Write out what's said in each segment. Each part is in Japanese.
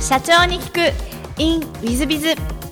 社長に聞く in ウィズビズ。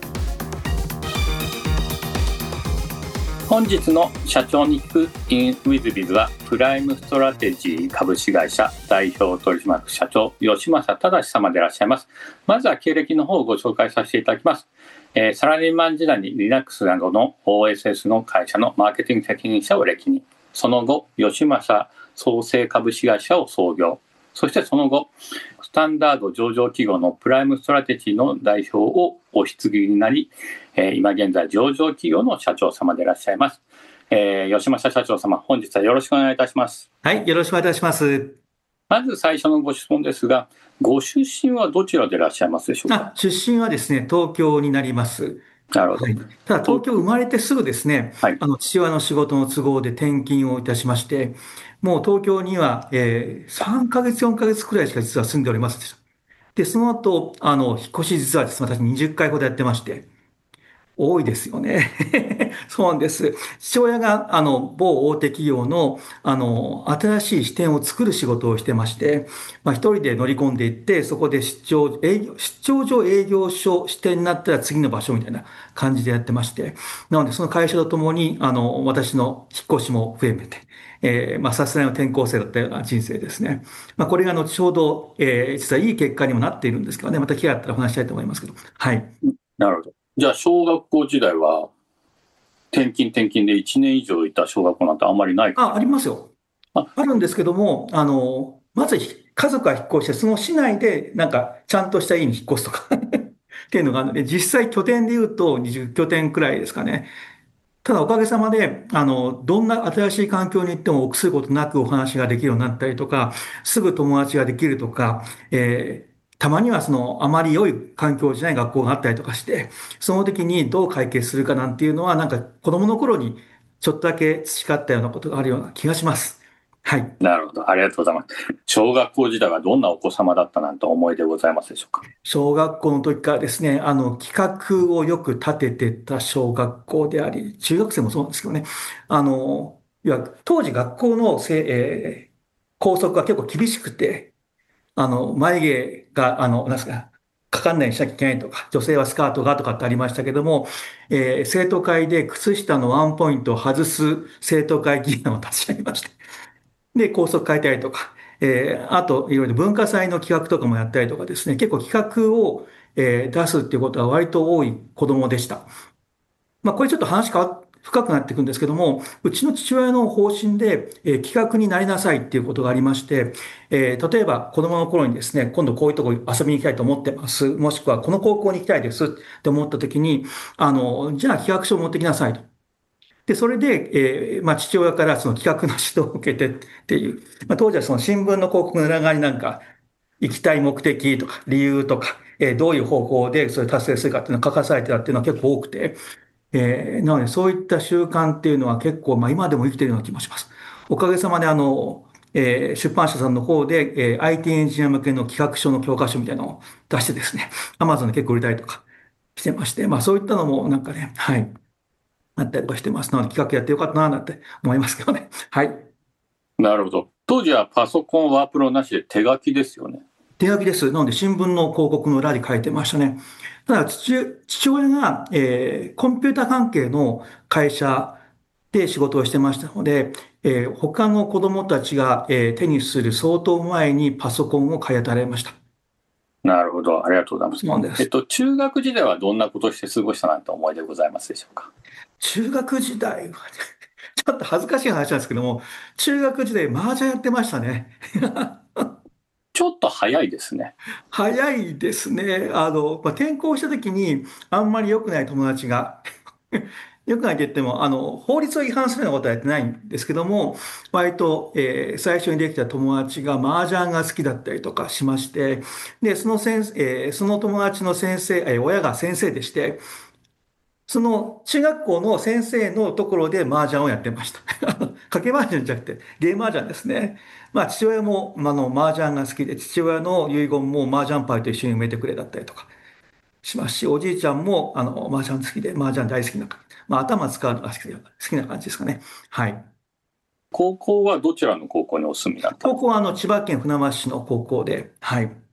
本日の社長に聞く in ウィズビズはプライムストラテジー株式会社代表取締役社長吉正忠様でいらっしゃいます。まずは経歴の方をご紹介させていただきます。サラリーマン時代に Linux などの OSS の会社のマーケティング責任者を歴任、その後吉正創生株式会社を創業、そしてその後スタンダード上場企業のプライムストラテジーの代表をお引き継ぎになり、今現在上場企業の社長様でいらっしゃいます。吉正社長様、本日はよろしくお願いいたします。 はい、よろしくお願いいたします。 まず最初のご質問ですが、ご出身はどちらでいらっしゃいますでしょうか？ 出身はですね、東京になります。 なるほど。 はい、ただ東京生まれてすぐですね、 はい、 父親の仕事の都合で転勤をいたしまして、もう東京には、3ヶ月、4ヶ月くらいしか実は住んでおりますでした。で、その後、引っ越し実はですね、私20回ほどやってまして、多いですよね。そうなんです。父親が、某大手企業の、新しい支店を作る仕事をしてまして、一人で乗り込んでいって、そこで出張所営業所支店になったら次の場所みたいな感じでやってまして、なので、その会社とともに、私の引っ越しも増えて、さすがの転校生だったような人生ですね。これが後ほど、実はいい結果にもなっているんですけどね、また機会あったらお話したいと思いますけど。はい。 なるほど。じゃあ小学校時代は転勤で1年以上いた小学校なんてあんまりないか？ ありますよ。あるんですけども、まず家族が引っ越して、その市内でなんかちゃんとした家に引っ越すとかっていうのがあるので、実際拠点で言うと20拠点くらいですかね。ただおかげさまで、どんな新しい環境に行っても臆することなくお話ができるようになったりとか、すぐ友達ができるとか、たまにはあまり良い環境じゃない学校があったりとかして、その時にどう解決するかなんていうのは、なんか子供の頃にちょっとだけ培ったようなことがあるような気がします。はい。 なるほど。ありがとうございます。小学校時代はどんなお子様だったなんて思い出ございますでしょうか？ 小学校の時からですね、企画をよく立ててた小学校であり、中学生もそうなんですけどね、当時学校の校則が結構厳しくて、眉毛が、なんですか、かかんないようにしなきゃいけないとか、女性はスカートがとかってありましたけども、生徒会で靴下のワンポイントを外す生徒会議員を立ち上げまして、で、校則変えたりとか、あと、いろいろ文化祭の企画とかもやったりとかですね、結構企画を、出すっていうことは割と多い子供でした。これちょっと深くなっていくんですけども、うちの父親の方針で、企画になりなさいっていうことがありまして、例えば子供の頃にですね、今度こういうとこ遊びに行きたいと思ってます。もしくはこの高校に行きたいですって思った時に、じゃあ企画書を持ってきなさいと。で、それで、父親からその企画の指導を受けてっていう、当時はその新聞の広告の裏側になんか、行きたい目的とか理由とか、どういう方法でそれ達成するかっていうのが書かされてたっていうのは結構多くて、なのでそういった習慣っていうのは結構、今でも生きているような気もします。おかげさまで出版社さんの方で、IT エンジニア向けの企画書の教科書みたいなのを出してですね、Amazon で結構売れたりとかしてまして、そういったのもなんかね、はい。あったりとかしてます。なので企画やってよかったななんて思いますけどね。はい。 なるほど。当時はパソコン、ワープロなしで手書きですよね。 手書きです。なので新聞の広告の裏に書いてましたね。ただ父親が、コンピュータ関係の会社で仕事をしてましたので、他の子供たちが、手にする相当前にパソコンを買い与えられました。 なるほど。ありがとうございます。 そうなんです。 中学時代はどんなことをして過ごしたなんて思い出ございますでしょうか？ 中学時代は、ちょっと恥ずかしい話なんですけども、中学時代麻雀やってましたね。 ちょっと早いですね。 早いですね。転校した時に、あんまり良くない友達が、良くないと言っても、法律を違反するようなことはやってないんですけども、割と、最初にできた友達が麻雀が好きだったりとかしまして、で、その友達の先生、親が先生でして、その中学校の先生のところで麻雀をやってました。賭け麻雀じゃなくてゲーム麻雀ですね。父親も麻雀が好きで、父親の遺言も麻雀牌と一緒に埋めてくれだったりとかしますし、おじいちゃんも麻雀好きで、麻雀大好きな、頭使うのが好きな感じですかね。はい。 高校はどちらの高校にお住みだったんですか？ 高校は千葉県船橋市の高校で、はい。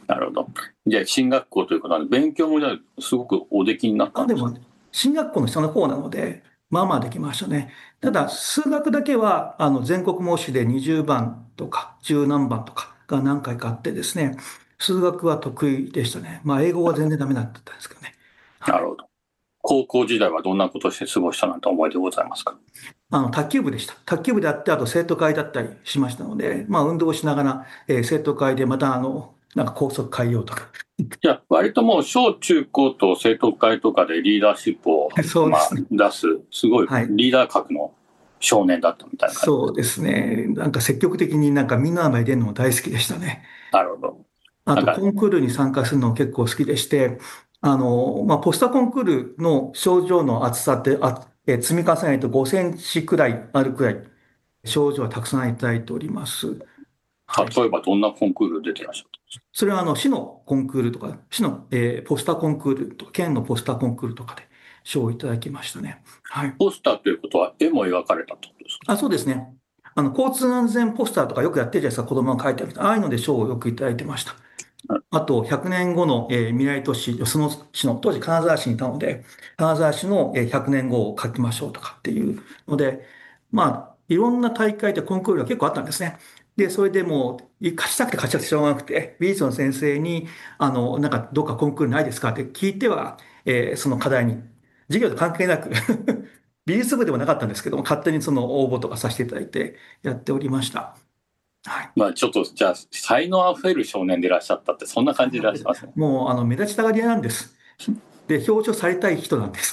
なるほど。じゃあ進学校ということなんで、勉強もじゃあすごくおできになったんですか？ でも、進学校の下の方なので、まあまあできましたね。ただ、数学だけは、全国模試で20番とか、10何番とかが何回かあってですね、数学は得意でしたね。まあ、英語は全然ダメだったんですけどね。はい。 なるほど。高校時代はどんなことをして過ごしたなんて思いでございますか？ 卓球部でした。卓球部であって、あと生徒会だったりしましたので、まあ、運動をしながら、生徒会でまた、なんか校則変えようとか。 じゃあ、割ともう小中高と生徒会とかでリーダーシップを、 そうですね。 出す、すごいはい。 リーダー格の少年だったみたいな感じです。 そうですね。なんか積極的になんかみんなの前に出るのも大好きでしたね。 なるほど。 あと、 なんか、 コンクールに参加するのも結構好きでして、まあ、ポスターコンクールの賞状の厚さって、積み重ねると5センチくらいあるくらい、賞状はたくさんいただいております。はい。 例えばどんなコンクール出てらっしゃったんですか？ それは、市のコンクールとか、市の、ポスターコンクールとか、県のポスターコンクールとかで賞をいただきましたね。はい。 ポスターということは絵も描かれたってことですか？ そうですね。交通安全ポスターとかよくやってるじゃないですか、子供が書いてある。ああいうので賞をよくいただいてました。あと、100年後の、未来都市、その市の、当時金沢市にいたので、金沢市の、100年後を書きましょうとかっていうので、まあ、いろんな大会でコンクールが結構あったんですね。で、それでもう、勝ちたくて勝ちたくてしょうがなくて、美術の先生に、なんかどっかコンクールないですかって聞いては、その課題に、授業と関係なく美術部でもなかったんですけども、勝手にその応募とかさせていただいてやっておりました。はい。 ちょっと、じゃあ、才能あふれる少年でいらっしゃったって、そんな感じでいらっしゃいますね。 もう、目立ちたがり屋なんです。で、表彰されたい人なんです。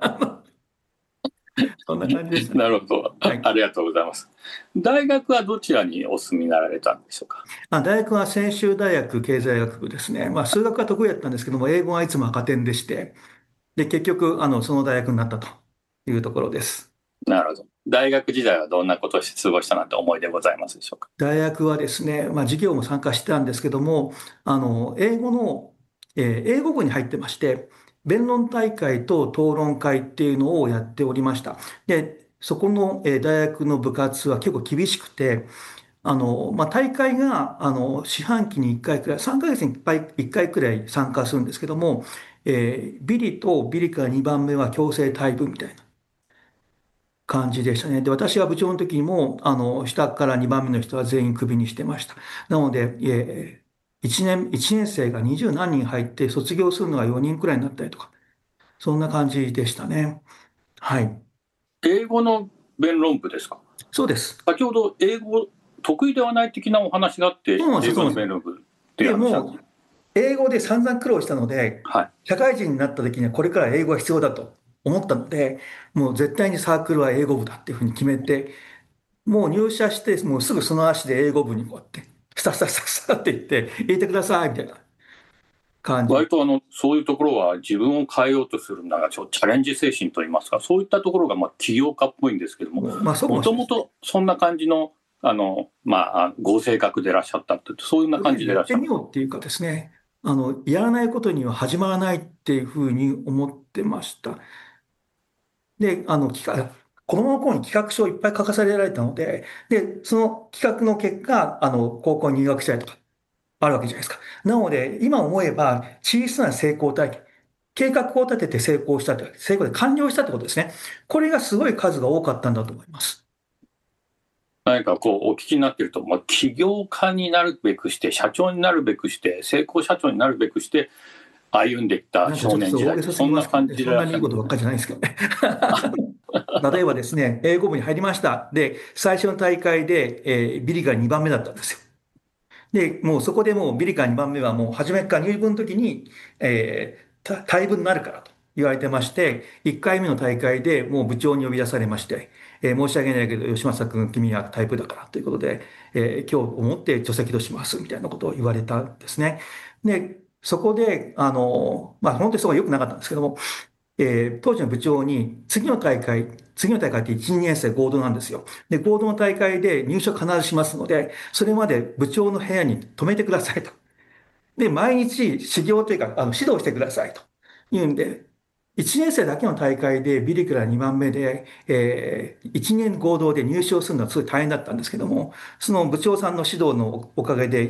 そんな感じでしたね。 なるほど。 はい。 ありがとうございます。大学はどちらにお住みになられたんでしょうか？ 大学は専修大学経済学部ですね。まあ、数学は得意だったんですけども、英語はいつも赤点でして、で、結局、その大学になったというところです。 なるほど。大学時代はどんなことをして過ごしたなんて思いでございますでしょうか？ 大学はですね、まあ、授業も参加してたんですけども、英語の、英語部に入ってまして、弁論大会と討論会っていうのをやっておりました。で、そこの、大学の部活は結構厳しくて、まあ、大会が、四半期に1回くらい、3ヶ月に1回くらい参加するんですけども、ビリとビリから2番目は強制退部みたいな感じでしたね。で、私が部長の時にも、下から2番目の人は全員クビにしてました。なので、1年生が20何人入って卒業するのが4人くらいになったりとか、そんな感じでしたね。はい。 英語の弁論部ですか？ そうです。 先ほど英語得意ではない的なお話があって、 そうなんですよ、 英語のそうなんですよ。 弁論部ってで、もう、 おっしゃった。 英語で散々苦労したので、 はい。 社会人になった時にはこれから英語が必要だと思ったので、もう絶対にサークルは英語部だっていうふうに決めて、もう入社して、もうすぐその足で英語部にこうやって、スタスタスタスタって言って、入れてくださいみたいな感じ。 割とそういうところは自分を変えようとするんだが、チャレンジ精神といいますか、そういったところが起業家っぽいんですけども、 まあそうかもともしれないですね。 もとそんな感じの、合性格でいらっしゃったって、そういうような感とりあえずやってみじでいらっしゃる。 ようっていうかですね、やらないことには始まらないっていうふうに思ってました。で、子供の頃に企画書をいっぱい書かされられたので、で、その企画の結果、高校に入学したりとか、あるわけじゃないですか。なので、今思えば、小さな成功体験、計画を立てて成功したって、成功で完了したってことですね。これがすごい数が多かったんだと思います。 何かお聞きになっていると、起業家になるべくして、社長になるべくして、成功社長になるべくして、歩んできたなんかちょっと少年時代って、 大げさすそんな感ぎますけどね。そんなにいいじでいらっしゃる。 ことばっかりじゃないですけどね。例えばですね、英語部に入りました。で、最初の大会で、ビリが2番目だったんですよ。で、もうそこでもうビリカ2番目はもう初めから入部の時に、退部になるからと言われてまして、1回目の大会でもう部長に呼び出されまして、申し訳ないけど、吉正君、君は退部だからということで、今日をもって除籍としますみたいなことを言われたんですね。で、そこで、まあ、本当にそこは良くなかったんですけども、当時の部長に、次の大会って1、2年生合同なんですよ。で、合同の大会で入賞必ずしますので、それまで部長の部屋に泊めてくださいと。で、毎日修行というか、指導してくださいと。いうんで、1年生だけの大会でビリから2番目で、1年合同で入賞するのはすごい大変だったんですけども、その部長さんの指導のおかげで、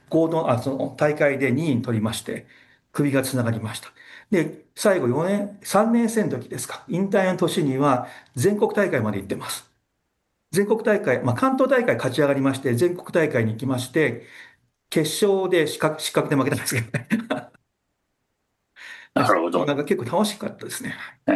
合同、その大会で2位に取りまして、首がつながりました。で、最後4年、3年生の時ですか、引退の年には全国大会まで行ってます。全国大会、関東大会勝ち上がりまして、全国大会に行きまして、決勝で失格で負けたんですけどね。 なるほど。 なんか結構楽しかったですね。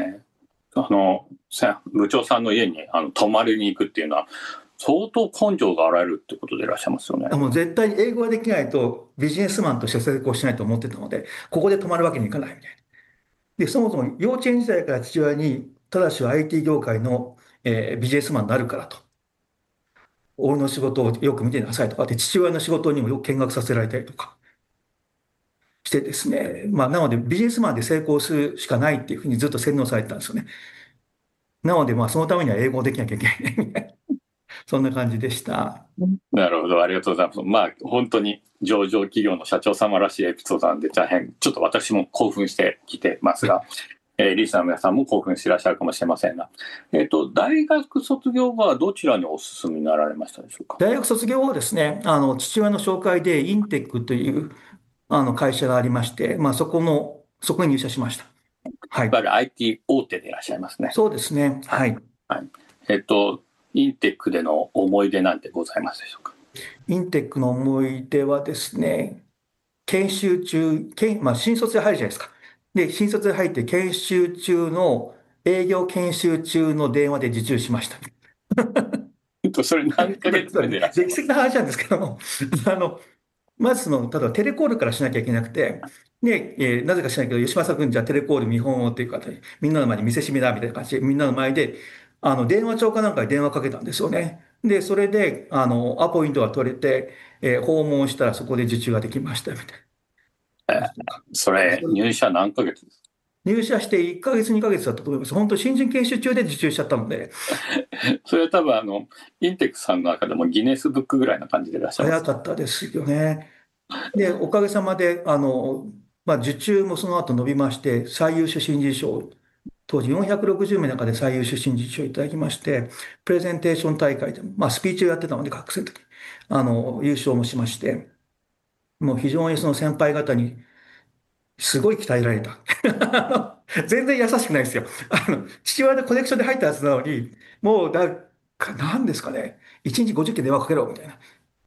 部長さんの家に泊まりに行くっていうのは、相当根性があられるってことでいらっしゃいますよね。 もう絶対に英語ができないとビジネスマンとして成功しないと思ってたので、ここで泊まるわけにいかないみたいな。で、そもそも幼稚園時代から父親に、ただしは IT 業界の、ビジネスマンになるからと。俺の仕事をよく見てなさいとかって、父親の仕事にもよく見学させられたりとかしてですね。なのでビジネスマンで成功するしかないっていうふうにずっと洗脳されてたんですよね。なので、そのためには英語をできなきゃいけないみたいな。そんな感じでした。 なるほど、ありがとうございます。本当に上場企業の社長様らしいエピソードなんで、大変、ちょっと私も興奮してきてますが、リスナーの皆さんも興奮していらっしゃるかもしれませんが、大学卒業後はどちらにお進みになられましたでしょうか。 大学卒業後はですね、父親の紹介でインテックという、会社がありまして、そこに入社しました。はい。 やっぱり IT 大手でいらっしゃいますね。 そうですね。はい。 はい。インテックでの思い出なんてございますでしょうか。 インテックの思い出はですね、研修中、新卒で入るじゃないですか。で、新卒で入って営業研修中の電話で受注しました。 それ何ヶ月目でいらっしゃいます歴史的な話なんですけども、まず例えばテレコールからしなきゃいけなくて、で、なぜかしないけど、吉正君じゃあテレコール見本をっていう方に、みんなの前に見せしめだみたいな感じで、みんなの前で、電話帳かなんかに電話かけたんですよね。で、それで、アポイントが取れて、訪問したらそこで受注ができましたみたいそれ、入社何ヶ月ですか。 な。入社して1ヶ月、2ヶ月だったと思います。本当新人研修中で受注しちゃったので。 それは多分インテックさんの中でもギネスブックぐらいな感じでいらっしゃいます。 早かったですよね。で、おかげさまで、受注もその後伸びまして、最優秀新人賞、当時460名の中で最優秀新人賞をいただきまして、プレゼンテーション大会でも、スピーチをやってたので、学生の時、優勝もしまして、もう非常にその先輩方に、すごい鍛えられた。全然優しくないですよ。父親のコネクションで入ったはずなのに、もうなんですかね、1日50件電話かけろ、みたいな。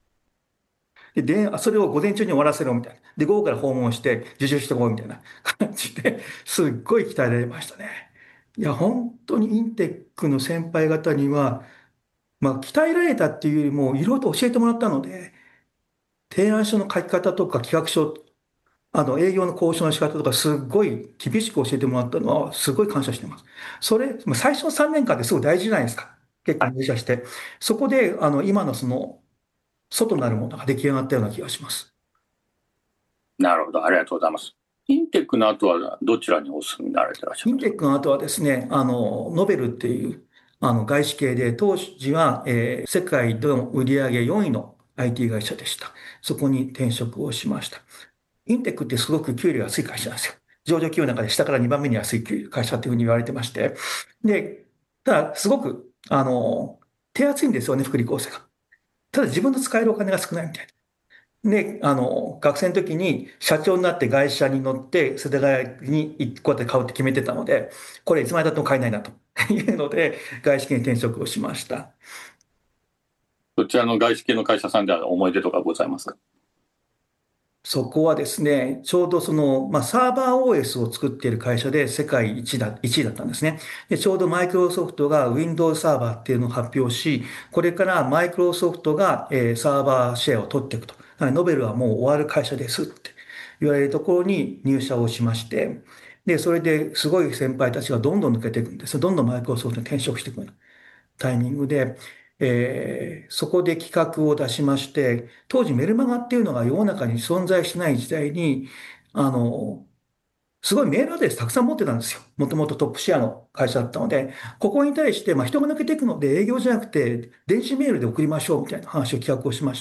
それを午前中に終わらせろみたいな。で、午後から訪問して受注してこうみたいな感じで、すっごい鍛えられましたね。いや、本当にインテックの先輩方には、鍛えられたっていうよりも、いろいろと教えてもらったので、提案書の書き方とか企画書、営業の交渉の仕方とか、すっごい厳しく教えてもらったのは、すごい感謝してます。最初の3年間ってすごい大事じゃないですか。結構入社して。そこで、今の外なるものが出来上がったような気がします。 なるほど、ありがとうございます。インテックの後はどちらにお住みになられていらっしゃいますか。 インテックの後はですね、ノベルっていう外資系で、当時は、世界の売上4位の IT 会社でした。そこに転職をしました。インテックってすごく給料が安い会社なんですよ。上場企業の中で下から2番目に安い会社っていうふうに言われてまして。で、ただ、すごく、手厚いんですよね、福利厚生が。ただ自分の使えるお金が少ないみたいな。で、学生の時に社長になって会社に乗って世田谷にこうやって買うって決めてたので、これいつまでだっても買えないなというので、外資系に転職をしました。 そちらの外資系の会社さんでは思い出とかございますか。 そこはですね、ちょうどサーバー OS を作っている会社で世界一位だったんですね。で、ちょうどマイクロソフトが Windows サーバーっていうのを発表し、これからマイクロソフトが、サーバーシェアを取っていくと。ノベルはもう終わる会社ですって言われるところに入社をしまして、で、それですごい先輩たちがどんどん抜けていくんですよ。どんどんマイクロソフトに転職していくようなタイミングで、そこで企画を出しまして、当時メルマガっていうのが世の中に存在しない時代に、あの、すごいメールアドレスたくさん持ってたんですよ。もともとトップシェアの会社だったので、ここに対して、人が抜けていくので営業じゃなくて、電子メールで送りましょうみたいな話を企画をしまして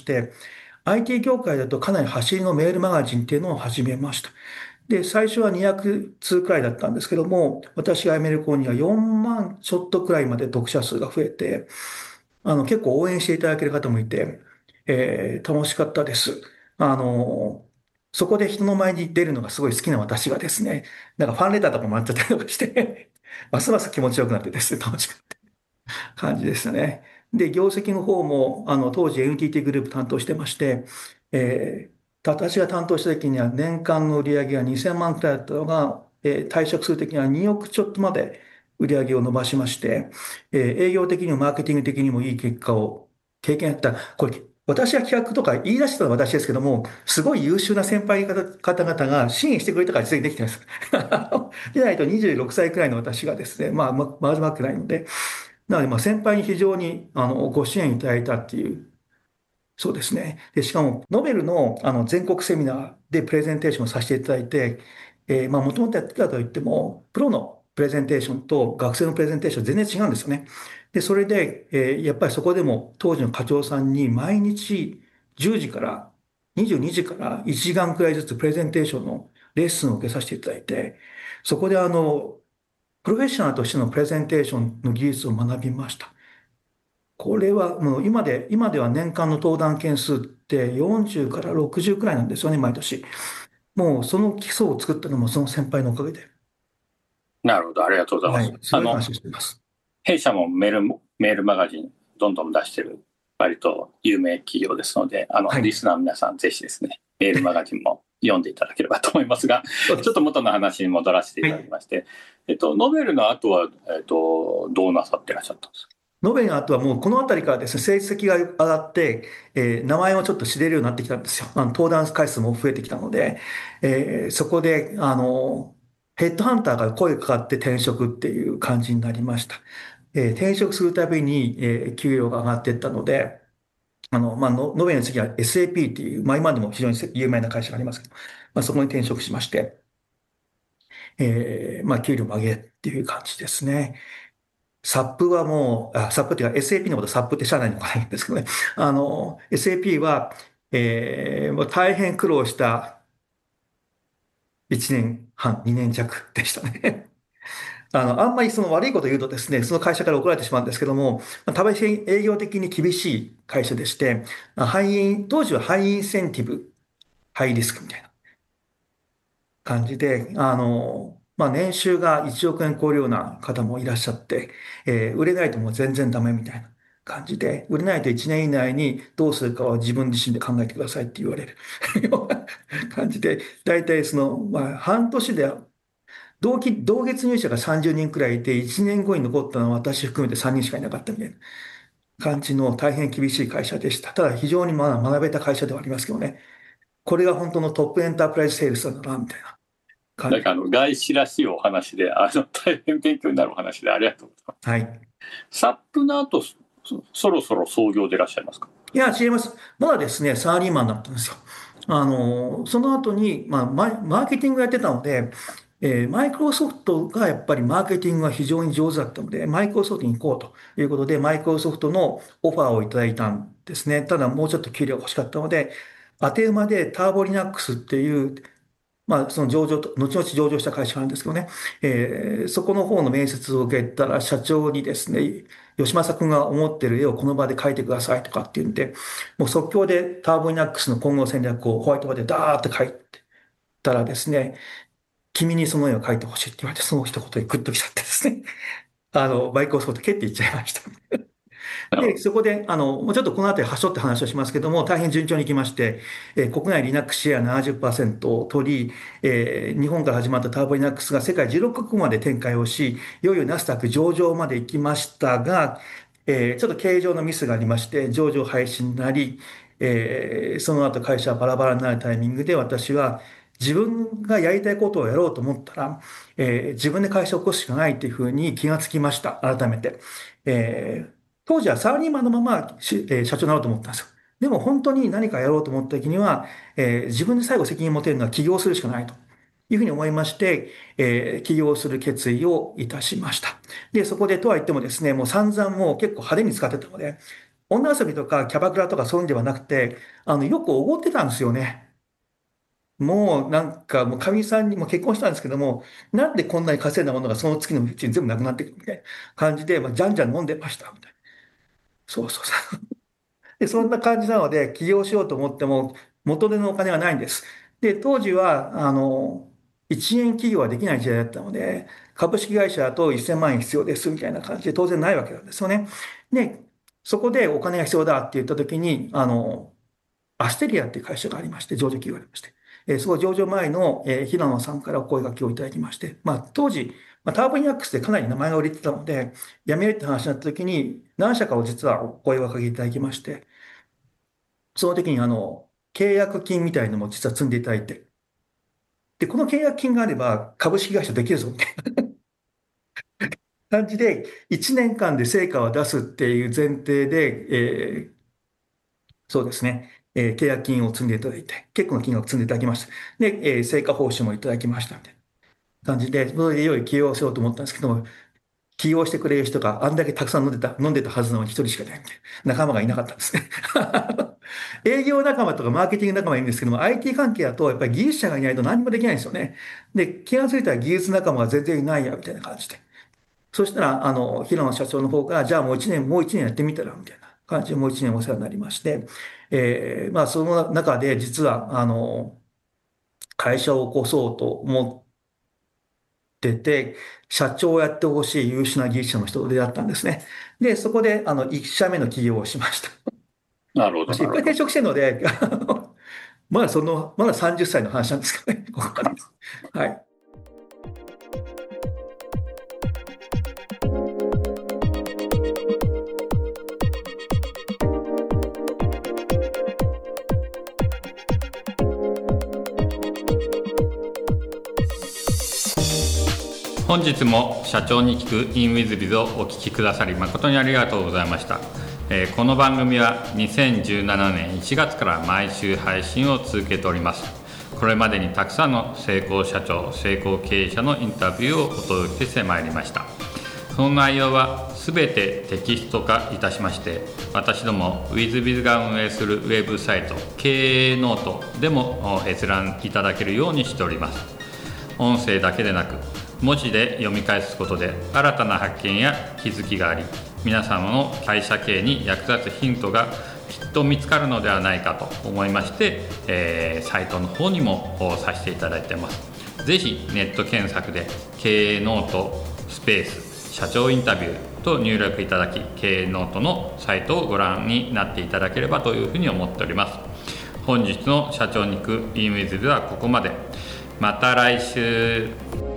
、IT 業界だとかなり走りのメールマガジンっていうのを始めました。で、最初は200通くらいだったんですけども、私が辞める頃には4万ちょっとくらいまで読者数が増えて、結構応援していただける方もいて、楽しかったです。 あの、そこで人の前に出るのがすごい好きな私がですね、なんかファンレターとかもらっちゃったりとかしてますます気持ちよくなってですね、楽しく感じでしたね。で、業績の方も、当時 NTT グループ担当してまして、私が担当した時には年間の売り上げが2000万くらいだったのが、退職する時には2億ちょっとまで売り上げを伸ばしまして、営業的にもマーケティング的にもいい結果を経験した。これ、私が企画とか言い出したのは私ですけども、すごい優秀な先輩方々が支援してくれたから実現できてます。でないと26歳くらいの私がですね、まずまくないので、なので、先輩に非常にご支援いただいたっていう、そうですね。で、しかも、ノベルの全国セミナーでプレゼンテーションをさせていただいて、もともとやってたといっても、プロのプレゼンテーションと学生のプレゼンテーション全然違うんですよね。で、それで、やっぱりそこでも当時の課長さんに毎日10時から22時から1時間くらいずつプレゼンテーションのレッスンを受けさせていただいて、そこでプロフェッショナルとしてのプレゼンテーションの技術を学びました。これはもう今では年間の登壇件数って40から60くらいなんですよね、毎年。もうその基礎を作ったのもその先輩のおかげで。 なるほど、ありがとうございます。 はい、すごい感謝しています。 弊社もメールマガジンどんどん出してる割と有名企業ですので、 はい。 リスナーの皆さんぜひですね、メールマガジンも読んでいただければと思いますが、 そうです。 ちょっと元の話に戻らせていはい。 ただきまして、ノベルの後は、どうなさってらっしゃったんですか？ ノベルの後はもうこの辺りからですね、成績が上がって、名前をちょっと知れるようになってきたんですよ。登壇回数も増えてきたので、そこで、ヘッドハンターから声かかって転職っていう感じになりました。転職するたびに、給料が上がっていったので、ノベルの次は SAP っていう、今でも非常に有名な会社がありますけど、そこに転職しまして、給料も上げっていう感じですね。サップはもう、サップっていうか SAP のことサップって社内にもないんですけどね。SAP は、もう大変苦労した1年半、2年弱でしたね。あんまりその悪いことを言うとですね、その会社から怒られてしまうんですけども、大変営業的に厳しい会社でして、当時はハイインセンティブ、ハイリスクみたいな感じで、年収が1億円超えるような方もいらっしゃって、売れないともう全然ダメみたいな感じで、売れないと1年以内にどうするかは自分自身で考えてくださいって言われるような感じで、大体半年で同月入社が30人くらいいて、1年後に残ったのは私含めて3人しかいなかったみたいな感じの大変厳しい会社でした。ただ非常に学べた会社ではありますけどね。これが本当のトップエンタープライズセールスなんだな、みたいな感じ。 外資らしいお話で、大変勉強になるお話でありがとうございます。 はい。 サップの後、そろそろ創業でいらっしゃいますか？ いや、違います。まだですね、サラリーマンだったんですよ。その後に、マーケティングやってたので、マイクロソフトがやっぱりマーケティングが非常に上手だったので、マイクロソフトに行こうということで、マイクロソフトのオファーをいただいたんですね。ただもうちょっと給料が欲しかったので、当て馬でターボリナックスっていうその後々上場した会社なんですけどね、そこの方の面接を受けたら、社長にですね、吉正君が思ってる絵をこの場で描いてくださいとかって言うんで、もう即興でターボイナックスの今後戦略をホワイトボードでダーって書いたらですね、君にその絵を描いてほしいって言われて、その一言でグッときちゃってですね、バイクをそうと蹴っていっちゃいました。で、 なるほど。 そこで、もうちょっとこの後端折って話をしますけども、大変順調にいきまして、国内リナックスシェア70%を取り、日本から始まったターボリナックスが世界16カ国まで展開をし、いよいよナスダック上場まで行きましたが、ちょっと経営上のミスがありまして、上場廃止になり、その後会社はバラバラになるタイミングで私は自分がやりたいことをやろうと思ったら、自分で会社を起こすしかないというふうに気がつきました。改めて。当時はサラリーマンのまま社長になろうと思ったんですよ。でも本当に何かやろうと思った時には、自分で最後責任を持てるのは起業するしかないというふうに思いまして、起業する決意をいたしました。で、そこでとは言ってもですね、もう散々もう結構派手に使ってたので、女遊びとかキャバクラとかそういうんではなくて、よくおごってたんですよね。もうなんかもうかみさんにも結婚したんですけども、なんでこんなに稼いだものがその月のうちに全部なくなっていくみたいな感じで、じゃんじゃん飲んでました。みたいなそうそうそう。で、そんな感じなので、起業しようと思っても、 元手のお金がないんです。で、当時は、一円企業はできない時代だったので、株式会社だと1000万円必要ですみたいな感じで当然ないわけなんですよね。で、そこでお金が必要だって言った時に、アステリアっていう会社がありまして、上場企業がありまして、そこ上場前の、平野さんからお声掛けをいただきまして、当時、ターボインアックスでかなり名前が売れてたので、辞めるって話になった時に、何社かを実はお声を掛けいただきまして、その時に契約金みたいのも実は積んでいただいて、で、この契約金があれば株式会社できるぞみたいな感じで、1年間で成果を出すっていう前提で、そうですね、契約金を積んでいただいて、結構な金額積んでいただきました。で、成果報酬もいただきましたみたいな感じで、それでいよいよ起用しようと思ったんですけども、起用してくれる人があんだけたくさん飲んでたはずなのに一人しかいないみたいな。仲間がいなかったんですね。営業仲間とかマーケティング仲間はいるんですけども、IT 関係だとやっぱり技術者がいないと何もできないんですよね。で、気がついたら技術仲間が全然いないや、みたいな感じで。そしたら、平野社長の方が、じゃあもう一年やってみたら、みたいな感じでもう一年お世話になりまして、その中で実は、会社を起こそうと思ってて、社長をやってほしい優秀な技術者の人と出会ったんですね。で、そこで、1社目の起業をしました。 なるほど、 私、いっぱい転職してるので、まだ30歳の話なんですけどね、ここからです。はい。 本日も社長に聞く InWithBiz をお聞きくださり誠にありがとうございました。この番組は2017年1月から毎週配信を続けております。これまでにたくさんの成功社長、成功経営者のインタビューをお届けしてまいりました。その内容はすべてテキスト化いたしまして、私ども WithBiz が運営するウェブサイト経営ノートでも閲覧いただけるようにしております。音声だけでなく文字で読み返すことで新たな発見や気づきがあり、皆様の会社経営に役立つヒントがきっと見つかるのではないかと思いまして、サイトの方にもさせていただいています。ぜひネット検索で経営ノートスペース社長インタビューと入力いただき、経営ノートのサイトをご覧になっていただければというふうに思っております。本日の社長に行く InWithBiz はここまで。また来週。